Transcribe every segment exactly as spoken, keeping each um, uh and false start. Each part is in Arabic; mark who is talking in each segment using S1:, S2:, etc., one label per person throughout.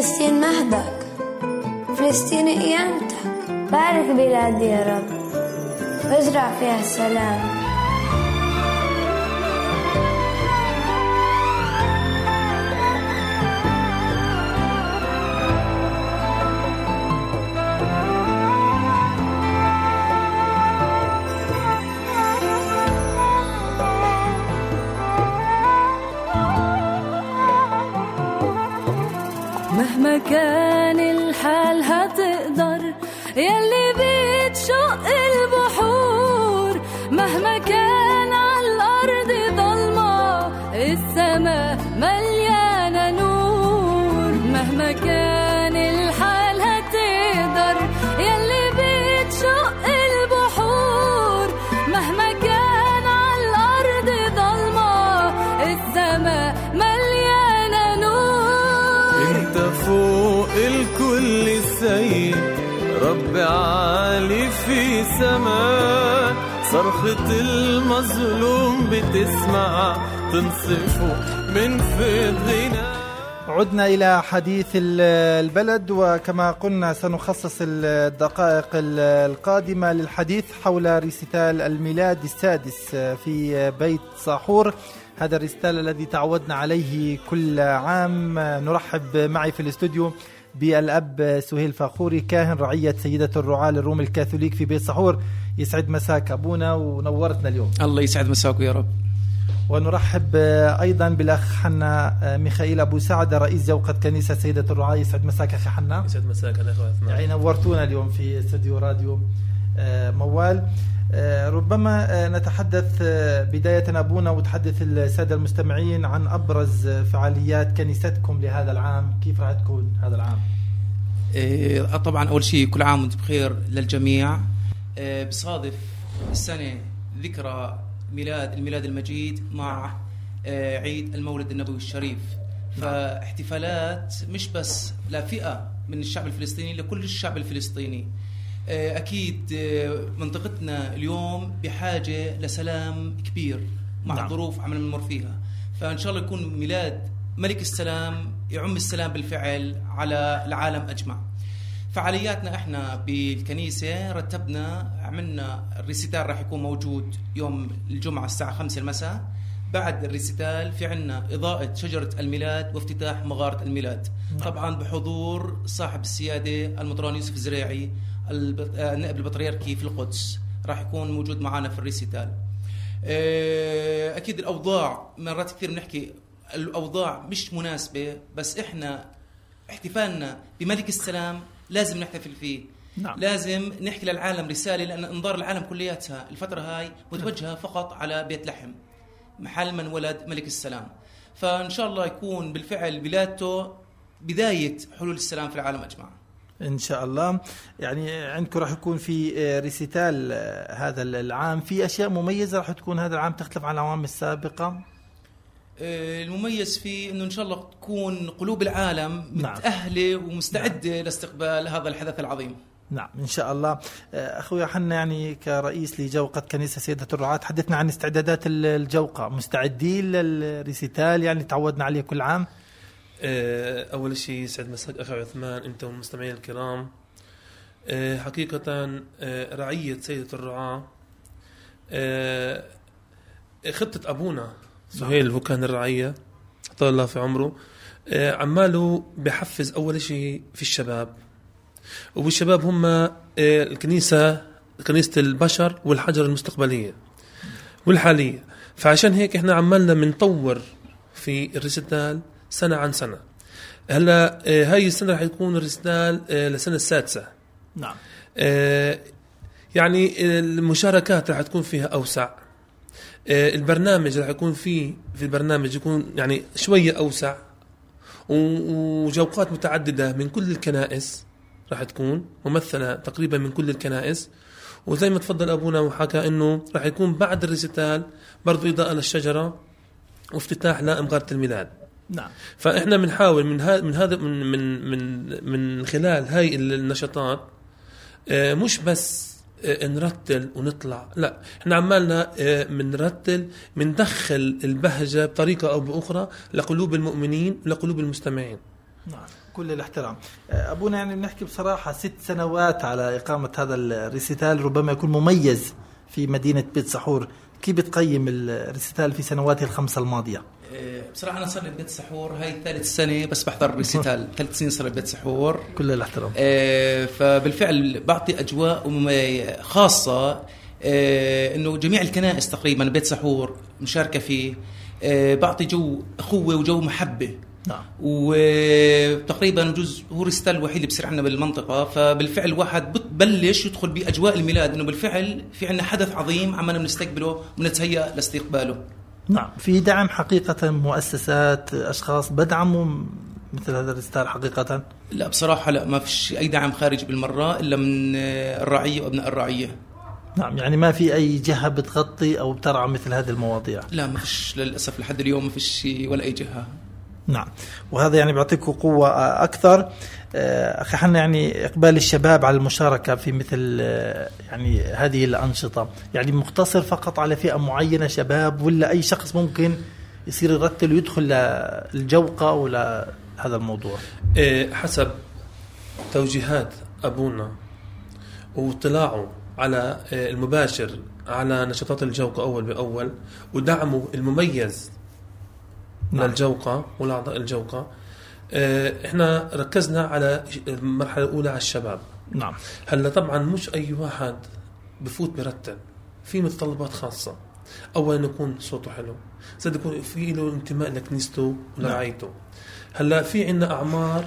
S1: فلسطين مهدك، فلسطين قيامتك. بارك بلادي يا رب وازرع فيها السلام.
S2: مهما كان الحال هتقدر يلي بتشق البحور، مهما كان على الأرض ضلمة السماء مليانة نور. مهما كان الحال هتقدر يلي بتشق البحور، مهما كان على الأرض ضلمة السماء مليانة نور.
S3: انت فوق الكل السيد، رب عالي في سماء، صرخة المظلوم بتسمع تنصفه من فض غنى.
S4: عدنا إلى حديث البلد، وكما قلنا سنخصص الدقائق القادمة للحديث حول ريسيتال الميلاد السادس في بيت صاحور. هذا الريسيتال الذي تعودنا عليه كل عام. نرحب معي في الاستوديو بالأب سهيل فاخوري، كاهن رعية سيدة الرعاة للروم الكاثوليك في بيت صاحور. يسعد مساك أبونا ونورتنا اليوم.
S5: الله يسعد مساك يا رب.
S4: ونرحب أيضا بالأخ حنا ميخائيل أبو سعد، رئيس جوقة كنيسة سيدة الرعاة. يسعد مساك أخي حنا.
S6: يسعد مساك أنا أخواتنا.
S4: يعني نورتونا اليوم في استوديو راديو موال. ربما نتحدث بداية أبونا وتحدث السادة المستمعين عن أبرز فعاليات كنيستكم لهذا العام. كيف راح تكون هذا العام؟
S5: إيه طبعا أول شيء كل عام وانتم بخير للجميع. إيه بصادف السنة ذكرى ميلاد الميلاد المجيد مع إيه عيد المولد النبوي الشريف. فاحتفالات مش بس لفئة من الشعب الفلسطيني، لكل الشعب الفلسطيني. أكيد منطقتنا اليوم بحاجة لسلام كبير مع نعم. الظروف عم نمر فيها، فإن شاء الله يكون ميلاد ملك السلام يعم السلام بالفعل على العالم أجمع. فعالياتنا إحنا بالكنيسة رتبنا، عملنا الريسيتال راح يكون موجود يوم الجمعة الساعة خمسة المساء. بعد الريسيتال في عنا إضاءة شجرة الميلاد وافتتاح مغارة الميلاد، نعم. طبعا بحضور صاحب السيادة المطران يوسف الزريعي النائب البطريركي في القدس، راح يكون موجود معنا في الريسيتال. أكيد الأوضاع مرات كثير بنحكي الأوضاع مش مناسبة، بس إحنا احتفالنا بملك السلام لازم نحتفل فيه، نعم. لازم نحكي للعالم رسالة، لأن انظار العالم كلياتها الفترة هاي متوجهة فقط على بيت لحم محل من ولد ملك السلام. فإن شاء الله يكون بالفعل بلادته بداية حلول السلام في العالم أجمع
S4: إن شاء الله. يعني عندكم راح يكون في ريسيتال هذا العام، في أشياء مميزة راح تكون هذا العام تختلف عن العام السابقة.
S5: المميز فيه إنه إن شاء الله تكون قلوب العالم متأهلة ومستعدة نعم. لاستقبال هذا الحدث العظيم.
S4: نعم إن شاء الله. أخوي حنا، يعني كرئيس لجوقة كنيسة سيدة الرعاة، حدثنا عن استعدادات الجوقة. مستعدين للريسيتال يعني تعودنا عليه كل عام؟
S6: أول شيء سعد مساك أخي عثمان أنت والمستمعين الكرام. حقيقة رعية سيدة الرعاة خطة أبونا سهيل هو كان الرعية طال الله في عمره، عماله بحفز أول شيء في الشباب، وبالشباب هم الكنيسة كنيسة البشر والحجر المستقبلية والحالية. فعشان هيك إحنا عمالنا منطور في الريسيتال سنة عن سنة. هلا هاي السنة رح يكون الريسيتال لسنة السادسة،
S4: نعم.
S6: يعني المشاركات رح تكون فيها أوسع، البرنامج رح يكون فيه في البرنامج يكون يعني شوية أوسع، وجوقات متعددة من كل الكنائس رح تكون ممثلة تقريبا من كل الكنائس. وزي ما تفضل أبونا وحكى إنه رح يكون بعد الريسيتال برضو إضاءة للشجرة وافتتاح لمغارة الميلاد،
S4: نعم.
S6: فإحنا بنحاول من هذا من هذا من من من من خلال هاي النشاطات مش بس نرتل ونطلع، لا احنا عمالنا بنرتل بندخل البهجة بطريقة أو بأخرى لقلوب المؤمنين ولقلوب المستمعين.
S4: نعم كل الاحترام. أبونا يعني بنحكي بصراحة ست سنوات على إقامة هذا الريسيتال، ربما يكون مميز في مدينة بيت سحور. كيف بتقيم الريسيتال في سنواته الخمسة الماضية؟
S5: بصراحة أنا صار لي ببيت سحور هاي ثالث سنة بس بحضر الريسيتال، ثلاث سنين صار ببيت سحور.
S4: كل الاحترام.
S5: فبالفعل بعطي أجواء خاصة، إنه جميع الكنائس تقريبا بيت سحور مشاركة فيه، بعطي جو أخوة وجو محبة.
S4: نعم.
S5: وتقريبا جزء هو ريسيتال الوحيد اللي بصير عندنا بالمنطقة، فبالفعل واحد بتبلش يدخل بأجواء الميلاد، إنه بالفعل في عندنا حدث عظيم عمنا بنستقبله ونتهيأ لاستقباله.
S4: نعم. في دعم حقيقة، مؤسسات أشخاص بدعموا مثل هذا الريسيتال حقيقة؟ لا
S5: بصراحة لا، ما فيش أي دعم خارجي بالمرة إلا من الرعية وأبناء الرعية.
S4: نعم. يعني ما في أي جهة بتغطي أو بترعى مثل هذه المواضيع؟
S5: لا ما فيش للأسف، لحد اليوم ما فيش ولا أي جهة.
S4: نعم. وهذا يعني بيعطيكم قوة أكثر. أخي حنا، يعني إقبال الشباب على المشاركة في مثل يعني هذه الأنشطة يعني مقتصر فقط على فئة معينة شباب، ولا أي شخص ممكن يصير يرتل ويدخل للجوقة ولا هذا الموضوع؟
S6: حسب توجيهات أبونا واطلاعه على المباشر على نشاطات الجوقة أول بأول ودعمه المميز
S4: نعم.
S6: للجوقة والأعضاء الجوقة، احنا ركزنا على المرحلة الأولى على الشباب.
S4: نعم.
S6: هلا طبعا مش أي واحد بفوت برتل، في متطلبات خاصة. أولا يكون صوته حلو، زاد يكون في له انتماء لكنيسته ولرعايته. هلا في عنا أعمار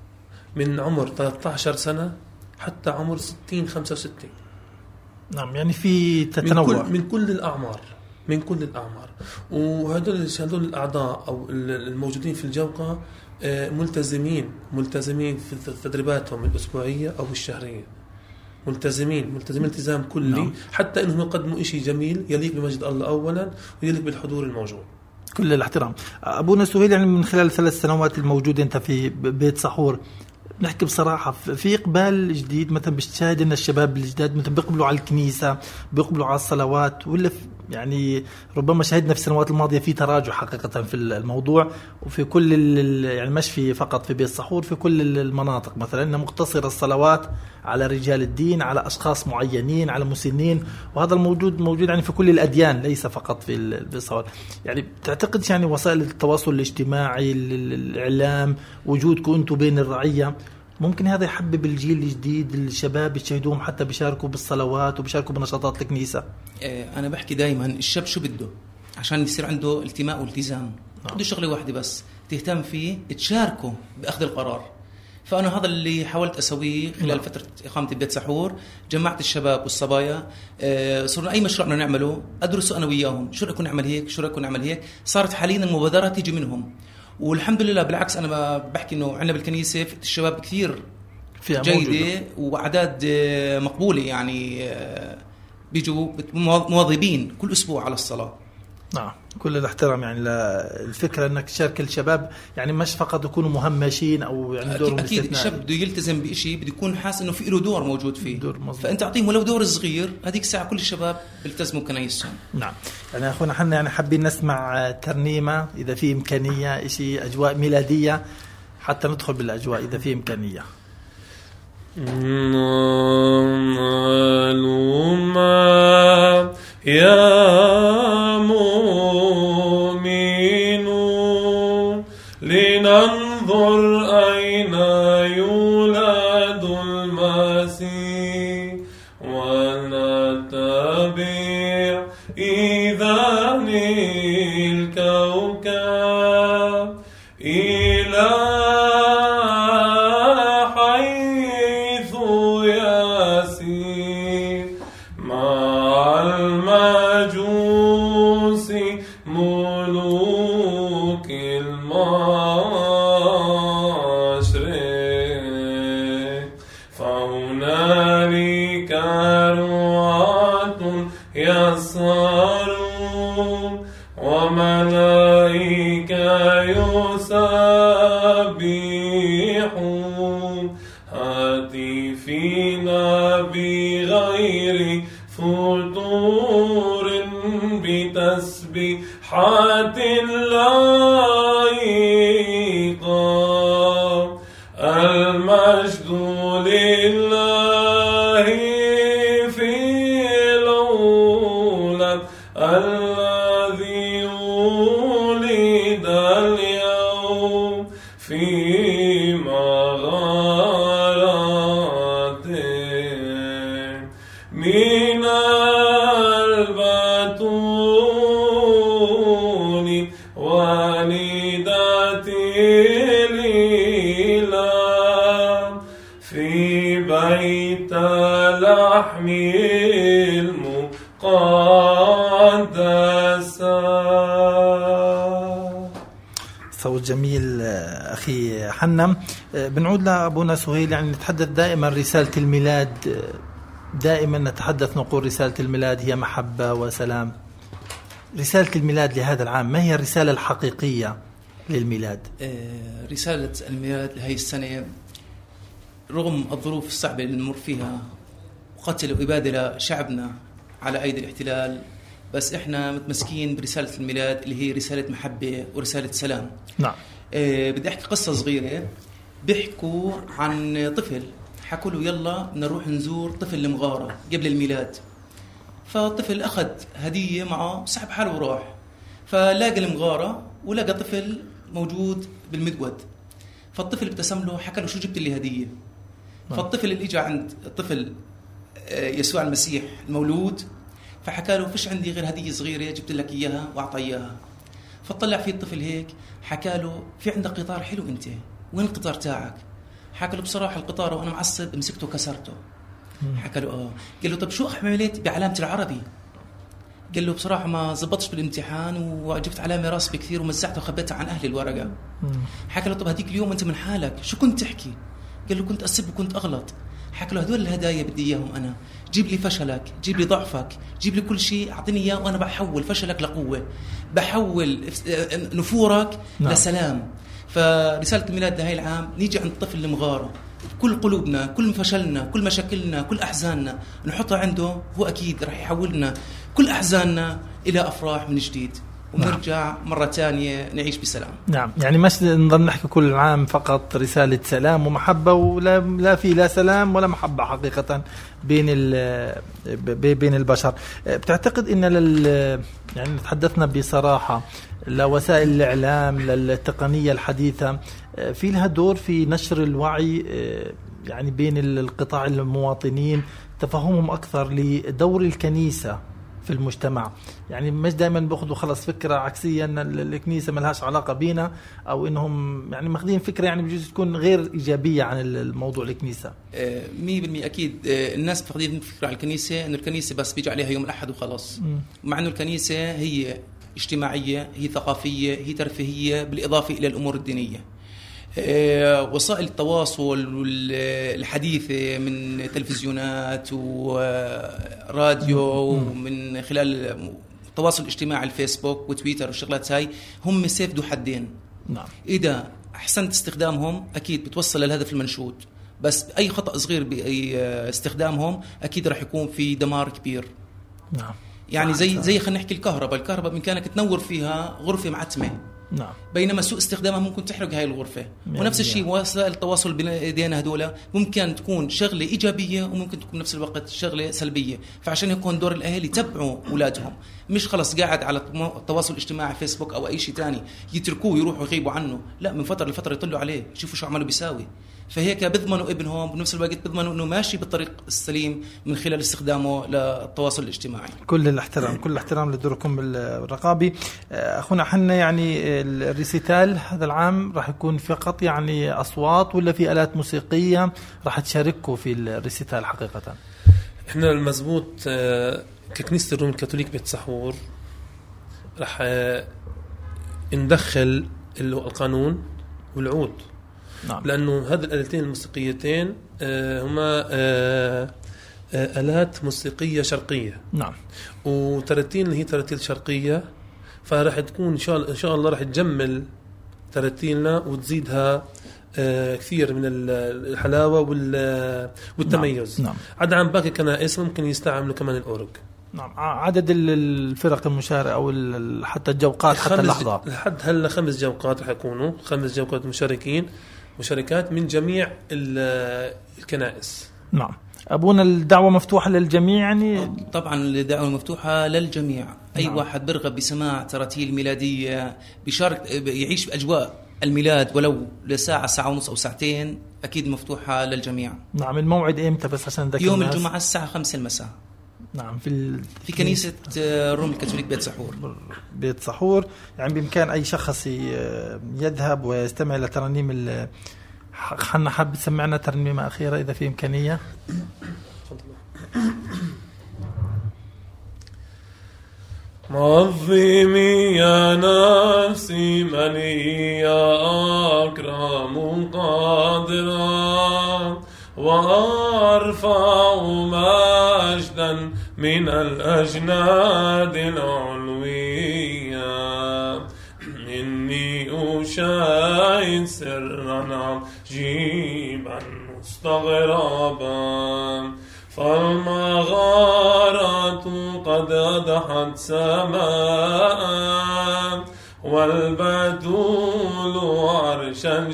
S6: من عمر ثلاثة عشر سنة حتى عمر ستين خمسة وستين.
S4: نعم. يعني في تتنوع
S6: من كل, من كل الأعمار من كل الأعمار. وهذول هذول الأعضاء أو الموجودين في الجوقة ملتزمين ملتزمين في تدريباتهم الأسبوعية أو الشهرية، ملتزمين ملتزمين التزام كلي. نعم. حتى إنهم يقدموا إشي جميل يليق بمجد الله أولا ويليق بالحضور الموجود.
S4: كل الاحترام. أبونا سهيل، يعني من خلال ثلاث سنوات الموجودة أنت في بيت سحور، نحكي بصراحة في إقبال جديد مثلا بتشاهد إن الشباب الجداد مثلا بيقبلوا على الكنيسة، بيقبلوا على الصلوات، ولا يعني ربما شاهدنا في السنوات الماضية في تراجع حقيقة في الموضوع، وفي كل يعني مش في فقط في بيت سحور، في كل المناطق مثلا إنها مقتصرة الصلوات على رجال الدين، على أشخاص معينين، على مسنين، وهذا الموجود موجود يعني في كل الأديان ليس فقط في البيت سحور. يعني تعتقد يعني وسائل التواصل الاجتماعي، الإعلام، وجودكم أنتم بين الرعية ممكن هذا يحبب الجيل الجديد، الشباب يشاهدوهم حتى بيشاركوا بالصلوات وبيشاركوا بنشاطات الكنيسة؟
S5: أنا بحكي دايما الشاب شو بده عشان يصير عنده التماء والتزام؟ بده شغلة واحدة بس تهتم فيه، تشاركه بأخذ القرار. فأنا هذا اللي حاولت أسويه خلال فترة إقامتي ببيت سحور. جمعت الشباب والصبايا، صرنا أي مشروع بدنا نعمله أدرسه أنا وياهم، شو رأيكم نعمل هيك، شو رأيكم نعمل هيك. صارت حاليا المبادرة تيجي منهم، والحمد لله. بالعكس أنا بحكي إنه عندنا بالكنيسة الشباب كثير جيدة وأعداد مقبولة، يعني بيجوا مواظبين كل أسبوع على الصلاة.
S4: نعم. كل الاحترام. يعني الفكرة أنك تشارك الشباب، يعني مش فقط يكونوا مهمشين أو يعني دورهم
S5: أكيد
S4: استثنائي.
S5: الشاب بده يلتزم بشيء، بده يكون حاسس إنه في له دور موجود فيه،
S4: دور
S5: فأنت أعطيهم ولو دور صغير، هذيك الساعة كل الشباب بيلتزموا كنايسهم.
S4: نعم. يعني أخونا حنا يعني حابين نسمع ترنيمة إذا في إمكانية، إشي أجواء ميلادية حتى ندخل بالأجواء إذا في إمكانية.
S6: نعلم يا مؤمنون لننظر أين يولد المسيح ونتبع إذان الكوكب إلى حيث يسير مع المجوس ملوك المشرق فهنالك رعاة يسهرون وملائكة يسبحون هاتفين بغير فتور بتسبيحات لائقة الذي ولد اليوم في مغارة من البتول والدة الإله في بيت لحم المقدس.
S4: صوت جميل أخي حنم. بنعود لأبونا سهيل، يعني نتحدث دائما رسالة الميلاد، دائما نتحدث نقول رسالة الميلاد هي محبة وسلام. رسالة الميلاد لهذا العام ما هي الرسالة الحقيقية للميلاد؟
S5: رسالة الميلاد لهي السنة رغم الظروف الصعبة اللي نمر فيها وقتل وإبادة شعبنا على أيدي الاحتلال، بس إحنا متمسكين برسالة الميلاد اللي هي رسالة محبة ورسالة سلام.
S4: نعم.
S5: آه بدي أحكي قصة صغيرة. بيحكوا عن طفل حكوا له يلا نروح نزور طفل المغارة قبل الميلاد. فالطفل أخذ هدية معه سحب حاله وراح، فلاقى المغارة ولقى طفل موجود بالمدود. فالطفل ابتسم له حكى له شو جبت لي هدية؟ فالطفل اللي اجى عند الطفل يسوع المسيح المولود فحكى له فيش عندي غير هدية صغيرة جبت لك إياها وأعطى إياها. فطلع فيه الطفل هيك حكى له في عندك قطار حلو أنت، وين القطار تاعك؟ حكى له بصراحة القطار وأنا معصب مسكته وكسرته. حكى له آه. قال له طب شو عملت بعلامة العربي؟ قال له بصراحة ما زبطش بالامتحان وجبت علامة راسبة كثير ومزعتها وخبيتها عن أهل الورقة. حكى له طب هديك اليوم أنت من حالك شو كنت تحكي؟ قال له كنت أسب وكنت أغلط. حكى له هدول الهدايا بدي إياهم أنا، جيب لي فشلك، جيب لي ضعفك، جيب لي كل شيء أعطيني إياه وأنا بحول فشلك لقوة، بحول نفورك نعم. لسلام. فرسالة الميلاد لهي العام نيجي عند الطفل المغارة كل قلوبنا كل فشلنا كل مشاكلنا كل أحزاننا نحطها عنده، هو أكيد رح يحولنا كل أحزاننا إلى أفراح من جديد ونرجع نعم. مرة تانية نعيش بسلام.
S4: نعم، يعني مش نضل نحكي كل عام فقط رسالة سلام ومحبة ولا لا في لا سلام ولا محبة حقيقة بين بين البشر. بتعتقد إن لل يعني تحدثنا بصراحة لوسائل الإعلام للتقنية الحديثة في لها دور في نشر الوعي يعني بين القطاع المواطنين، تفهمهم أكثر لدور الكنيسة في المجتمع. يعني مش دائما بأخذوا خلص فكرة عكسية أن الكنيسة ما لهاش علاقة بينا، أو إنهم يعني ماخذين فكرة يعني بجوز تكون غير إيجابية عن الموضوع الكنيسة.
S5: مية بالمية أكيد الناس بتاخذين فكرة على الكنيسة إنه الكنيسة بس بيجي عليها يوم الأحد وخلاص، مع إنه الكنيسة هي اجتماعية، هي ثقافية، هي ترفيهية، بالإضافة إلى الأمور الدينية. وسائل التواصل الحديثة من تلفزيونات وراديو ومن خلال التواصل الاجتماعي الفيسبوك وتويتر والشغلات هاي هم سيف ذو حدين. نعم. إذا أحسنت استخدامهم أكيد بتوصل للهدف المنشود، بس أي خطأ صغير بأي استخدامهم أكيد رح يكون في دمار كبير. نعم. يعني زي زي خلينا نحكي الكهرباء، الكهرباء بإمكانك تنور فيها غرفة معتمة. نعم. بينما سوء استخدامها ممكن تحرق هاي الغرفة. ونفس الشيء وسائل التواصل بين ايدينا هذولا ممكن تكون شغلة إيجابية وممكن تكون بنفس الوقت شغلة سلبية. فعشان يكون دور الأهالي يتبعوا أولادهم، مش خلص قاعد على التواصل الاجتماعي فيسبوك أو أي شيء تاني يتركوه يروحوا يغيبوا عنه، لا من فترة لفترة يطلعوا عليه يشوفوا شو عمله بيساوي. فهيك بيضمنوا ابنهم بنفس الوقت بيضمنوا انه ماشي بالطريق السليم من خلال استخدامه للتواصل الاجتماعي. كل
S4: الاحترام كل الاحترام لدوركم الرقابي. اخونا حنا، يعني الريسيتال هذا العام راح يكون فقط يعني اصوات ولا في آلات موسيقية راح تشاركوا في الريسيتال؟ حقيقة
S6: احنا المزبوط ككنيسة الروم الكاثوليك بيت سحور راح ندخل القانون والعود. نعم. لأنه هذه الآلتين الموسيقيتين آه هما آه آه آلات موسيقية شرقية. نعم. وترتيل هي ترتيل شرقية، فراح تكون إن شاء الله إن شاء الله راح تجمل ترتيلنا وتزيدها آه كثير من الحلاوة والتميز. نعم. نعم. عدا عن باقي كنائس ممكن يستعملوا كمان الأورج.
S4: نعم. عدد الفرق المشاركة أو حتى الجوقات حتى اللحظة
S6: لحد هلا خمس جوقات راح يكونوا خمس جوقات مشاركين مشاركات من جميع الكنائس.
S4: نعم. أبونا الدعوة مفتوحة للجميع يعني؟
S5: طبعا الدعوة مفتوحة للجميع أي
S4: نعم.
S5: واحد برغب بسماع تراتيل ميلادية بيشارك يعيش بأجواء الميلاد ولو لساعة ساعة ونص أو ساعتين أكيد مفتوحة للجميع.
S4: نعم. الموعد إمتى بس عشان ذكر
S5: يوم
S4: الناس؟
S5: الجمعة الساعة خمسة المساء.
S4: نعم. في ال...
S5: في كنيسة روم الكاثوليك بيت سحور.
S4: بيت سحور. يعني بإمكان أي شخص يذهب ويستمع لترنيم ال... حنا حاب تسمعنا ترنيمة أخيرة إذا في إمكانية.
S6: عظمي يا نفسي من هي أكرم قادرا وأرفع مجدا من الأجناد العلوية. إني أشاهد سرا عجيبا مستغربا فالمغارة قد أضحت سماء والبتول عرشا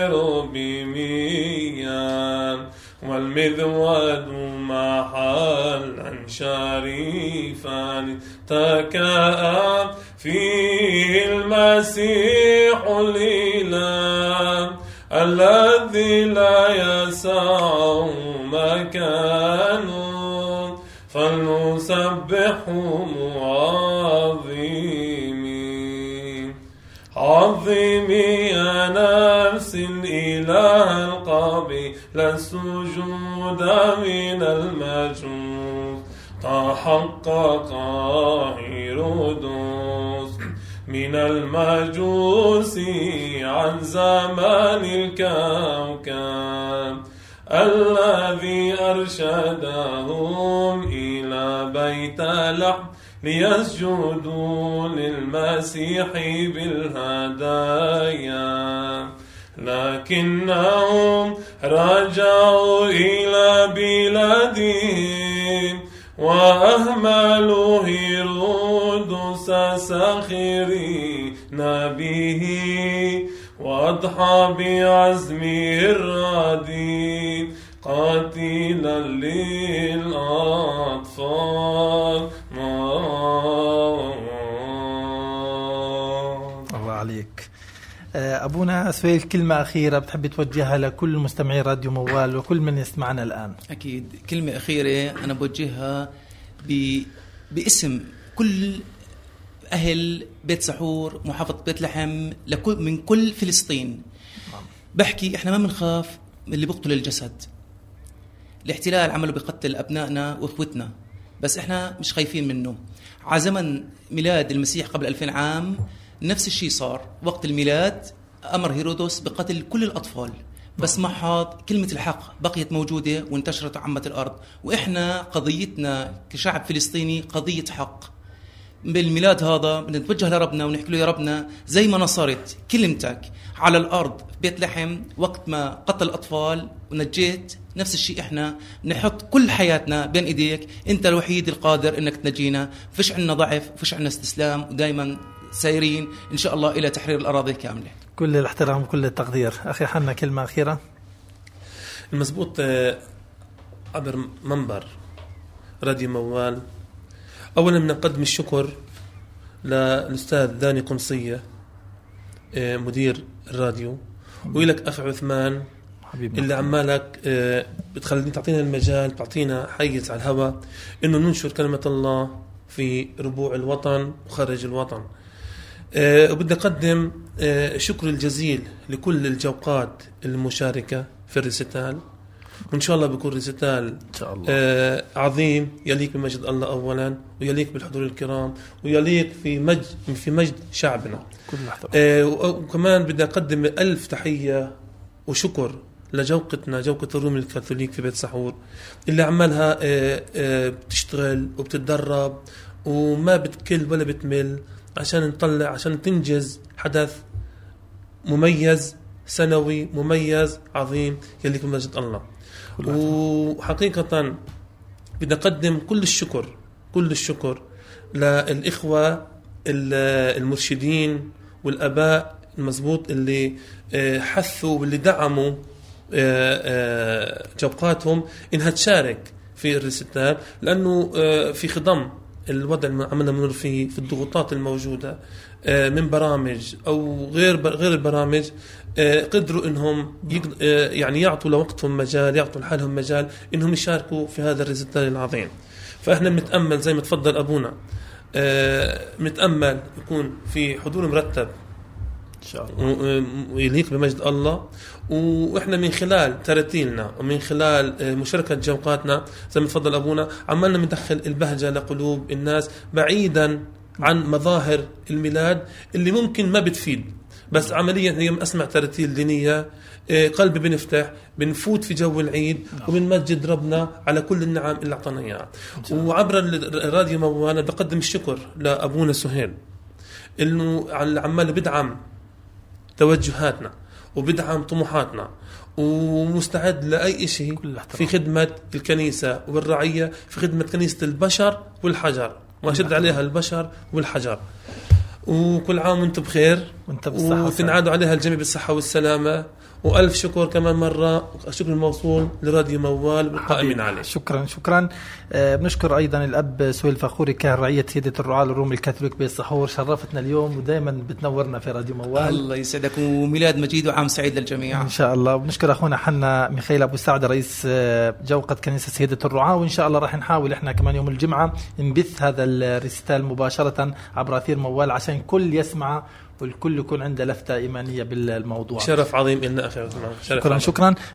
S6: شيروبيميا والمذود محلا شريفا تكأ فيه المسيح الإله الذي لا يسع مكان فلنسبحه معظمين. عظمي يا نفس الإله القبيل السجود من المجوس تحقق هيرودوس من المجوس عن زمان الكوكب الذي أرشدهم إلى بيت لحم ليسجدوا للمسيح بالهدايا لكنهم رجعوا إلى بلادهم وأهملوا هيرودس ساخرين به وأضحى بعزمه الرديء قاتلا للأطفال.
S4: الله عليك. أبونا سؤال كلمة أخيرة بتحب توجهها لكل مستمعي راديو موال وكل من يسمعنا الآن.
S5: أكيد كلمة أخيرة أنا بوجهها ب... باسم كل أهل بيت سحور محافظة بيت لحم لكل من كل فلسطين. بحكي إحنا ما بنخاف من اللي بقتل الجسد. الاحتلال عمله بقتل أبنائنا وإخوتنا بس إحنا مش خايفين منه. عزمن ميلاد المسيح قبل ألفين عام نفس الشيء صار وقت الميلاد أمر هيرودوس بقتل كل الأطفال بس ما حاط كلمة الحق بقيت موجودة وانتشرت وعمت الأرض. وإحنا قضيتنا كشعب فلسطيني قضية حق. بالميلاد هذا بنتوجه لربنا ونحكي له يا ربنا زي ما نصرت كلمتك على الأرض في بيت لحم وقت ما قتل الأطفال ونجيت نفس الشيء إحنا نحط كل حياتنا بين إيديك. أنت الوحيد القادر إنك تنجينا. فيش عنا ضعف وفيش عنا استسلام ودايما سايرين إن شاء الله إلى تحرير الأراضي كاملة.
S4: كل الاحترام وكل التقدير. أخي حنا كلمة أخيرة.
S6: المزبوط عبر منبر راديو موال أولا بنقدم الشكر للأستاذ داني قمصية مدير الراديو وإلك أخ عثمان حبيبنا اللي عمالك بتخلينا تعطينا المجال تعطينا حيز على الهواء إنه ننشر كلمة الله في ربوع الوطن وخارج الوطن. وبدي أقدم شكر الجزيل لكل الجوقات المشاركة في الريسيتال وإن شاء الله بيكون ريسيتال إن شاء الله آه عظيم يليق بمجد الله أولا ويليق بالحضور الكرام ويليق في مجد في مجد شعبنا كل آه وكمان بدي أقدم ألف تحية وشكر لجوقتنا جوقة الروم الكاثوليك في بيت سحور اللي عملها آه آه بتشتغل وبتتدرب وما بتكل ولا بتمل عشان نطلع عشان تنجز حدث مميز سنوي مميز عظيم يليق بمجد الله. وحقيقة بدي أقدم كل الشكر كل الشكر للإخوة المرشدين والأباء المزبوط اللي حثوا واللي دعموا جوقاتهم إنها تشارك في الريسيتال لأنه في خضم الوضع اللي عملنا نمر فيه في الضغوطات الموجودة من برامج أو غير غير البرامج، قدروا إنهم يعني يعطوا لوقتهم مجال، يعطوا لحالهم مجال إنهم يشاركوا في هذا الريسيتال العظيم. فإحنا بنتأمل زي ما تفضل أبونا، متأمل يكون في حضور مرتب إن شاء الله ويليق بمجد الله. وإحنا من خلال ترتيلنا ومن خلال مشاركة جوقاتنا زي ما تفضل أبونا عمالنا مندخل البهجة لقلوب الناس بعيدا عن مظاهر الميلاد اللي ممكن ما بتفيد، بس عمليا هي أسمع ترتيل دينية قلبي بنفتح، بنفوت في جو العيد وبنمجد ربنا على كل النعم اللي أعطانا إياها. وعبر الراديو موال بقدم الشكر لأبونا سهيل إنه عمال بدعم توجهاتنا وبدعم طموحاتنا ومستعد لأي شيء في خدمة الكنيسة والرعية، في خدمة كنيسة البشر والحجر، وأشد عليها البشر والحجر. وكل عام وانتم بخير وتنعادوا عليها الجميع بالصحة والسلامة. وألف شكر كمان مرة، شكر الموصول لراديو موال والقائمين عليه.
S4: شكرا شكرا. آه بنشكر أيضا الأب سهيل فخوري كاهن رعية سيدة الرعاة الرومي الكاثوليك بالصحور، شرفتنا اليوم ودائما بتنورنا في راديو موال.
S5: الله يسعدك وميلاد مجيد وعام سعيد للجميع
S4: إن شاء الله. بنشكر أخونا حنا ميخائيل أبو سعد رئيس جوقة كنيسة سيدة الرعاة، وإن شاء الله راح نحاول إحنا كمان يوم الجمعة نبث هذا الريسيتال مباشرة عبر أثير موال عشان كل يسمع والكل يكون عنده لفتة إيمانية بالموضوع.
S6: شرف عظيم إلنا أخي.
S4: شكرا شكرا.